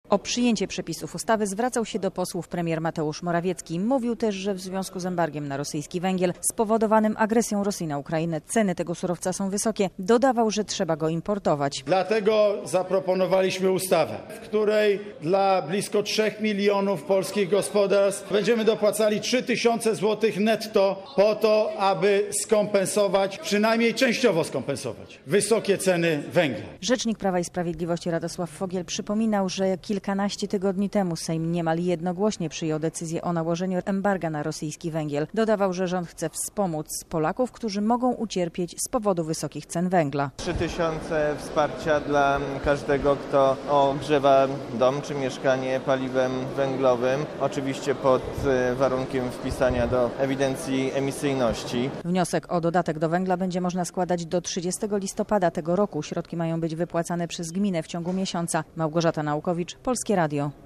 O przyjęcie przepisów ustawy zwracał się do posłów premier Mateusz Morawiecki. Mówił też, że w związku z embargiem na rosyjski węgiel spowodowanym agresją Rosji na Ukrainę ceny tego surowca są wysokie. Dodawał, że trzeba go importować. Dlatego zaproponowaliśmy ustawę, w której dla blisko 3 milionów polskich gospodarstw będziemy dopłacali 3000 zł netto po to, aby skompensować, przynajmniej częściowo skompensować wysokie ceny węgla. Rzecznik Prawa i Sprawiedliwości Radosław Fogiel przypominał, że kilkanaście tygodni temu Sejm niemal jednogłośnie przyjął decyzję o nałożeniu embarga na rosyjski węgiel. Dodawał, że rząd chce wspomóc Polaków, którzy mogą ucierpieć z powodu wysokich cen węgla. 3000 wsparcia dla każdego, kto ogrzewa dom czy mieszkanie paliwem węglowym, oczywiście pod warunkiem wpisania do ewidencji emisyjności. Wniosek o dodatek do węgla będzie można składać do 30 listopada tego roku. Środki mają być wypłacane przez gminę w ciągu miesiąca. Małgorzata Naukowicz, Polskie Radio.